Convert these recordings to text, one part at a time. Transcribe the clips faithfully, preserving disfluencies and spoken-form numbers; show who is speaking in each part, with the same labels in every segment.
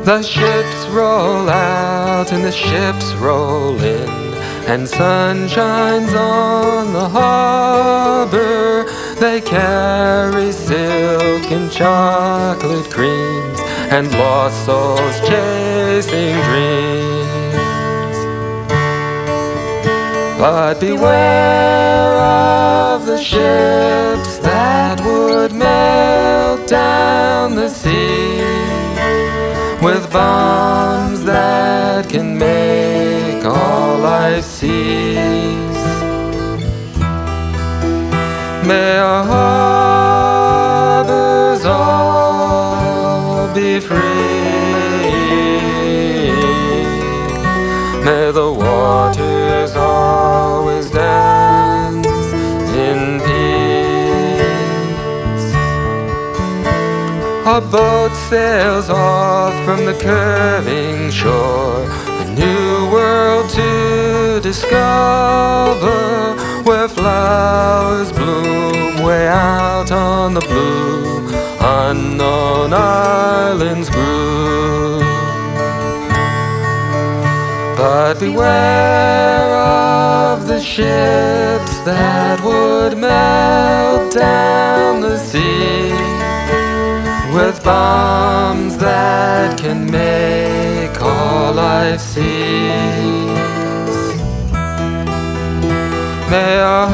Speaker 1: The ships roll out and the ships roll in, and sun shines on the harbor. They carry silk and chocolate creams and lost souls chasing dreams. But beware of the ships that would melt down the sea with bombs that can make all life cease. May our harbors all be free. May the waters always dance in peace. Our boat sails off from the curving shore, a new world to discover, where flowers bloom way out on the blue, unknown islands grew. But beware of the ships that would melt down the sea with bombs that can make all life cease. May our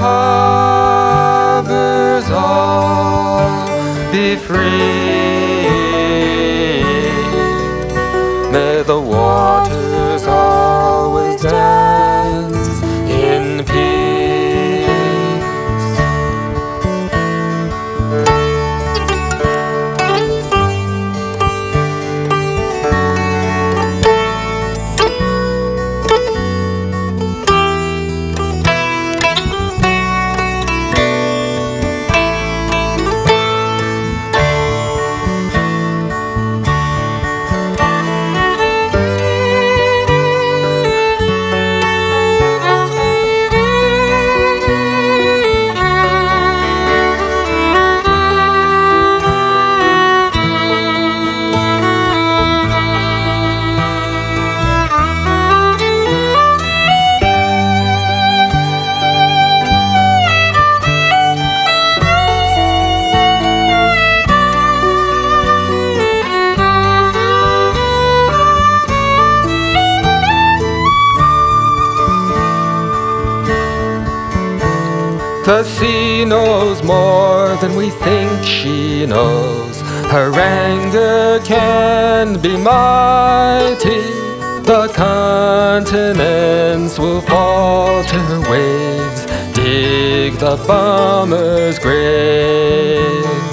Speaker 1: harbors all be free. May the waters always dance in peace. The sea knows more than we think she knows. Her anger can be mighty. The continents will fall to her waves, dig the bombers' graves.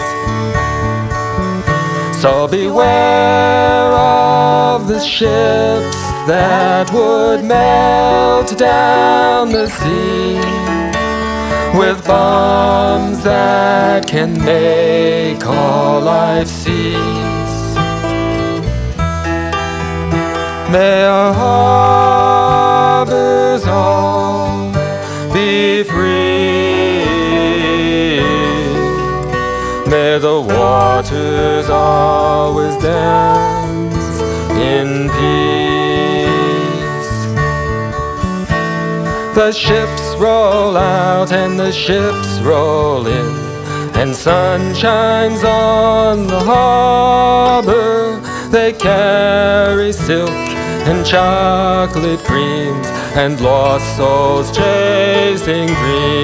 Speaker 1: So beware of the ships that would melt down the sea with bombs that can make all life cease. May our harbors all be free. May the waters always dance in peace. The ships roll out and the ships roll in, and sun shines on the harbor. They carry silk and chocolate creams and lost souls chasing dreams.